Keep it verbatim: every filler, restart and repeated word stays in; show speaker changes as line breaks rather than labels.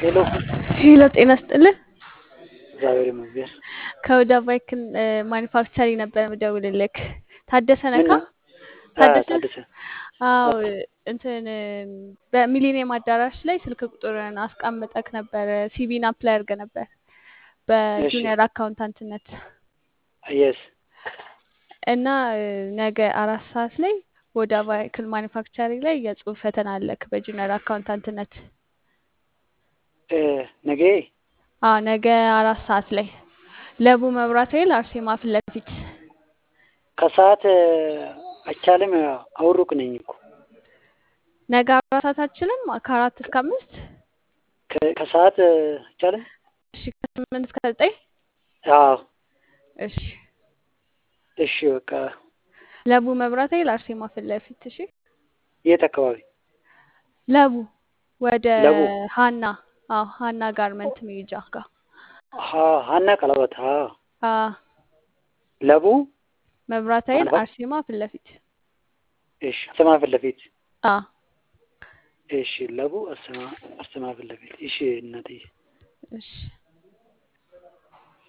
ሄሎ
ሄሎ ጤና ይስጥልን።
እግዚአብሔር ይመስገን።
ከወዳ ባይክን ማኒፋክቸሪንግ ነበር የምደውልልክ። ታደሰ
ምን
ነካ?
ነው? አ
ታደሰ?
ታደሰ
አዎ
አ
እንትን በሚሊኒየም አዳራሽ ላይ ስልክ ቁጥርን አስቀምጠክ ነበር። ሲቪን አፕላይ አድርገህ ነበር
እሺ
በጁኒየር አካውንታንትነት
የስ
እና ነገ አራት ሰዓት ላይ ወዳ ባይክል ማኒፋክቸሪንግ ላይ የጽሁፍ ፈተና አለክ በጁኒየር አካውንታንትነት።
እ ነገ
አዎ ነገ አራት ሰዓት ላይ ለቡ መብራት ኃይል አርሴማ ፊት ለፊት።
ከሰዓት አይቻልም። አውሩቅ ነኝ እኮ
ነገ አራት ሰዓት አትችልም? ከአራት እስከ አምስት
ከ- ከሰዓት አይቻልም።
እሺ ከስምንት እስከ ዘጠኝ
አዎ
እሺ
እሺ በቃ
ለቡ መብራት ኃይል አርሴማ ፊት ለፊት። እሺ
የት አካባቢ?
ለቡ ወደ
ለቡ
ሀና አዎ ሀና ጋርመንት መሄጃ ጋር
ሀ ሀና ቀለበት ሀ
አዎ
ለቡ
መብራት ኃይል
ማንፋ
አርሴማ ፊት ለፊት
እሺ አርሴማ ፊት ለፊት
አዎ
እሺ ለቡ አርሴማ አርሴማ ፊት ለፊት እሺ እናትዬ
እሺ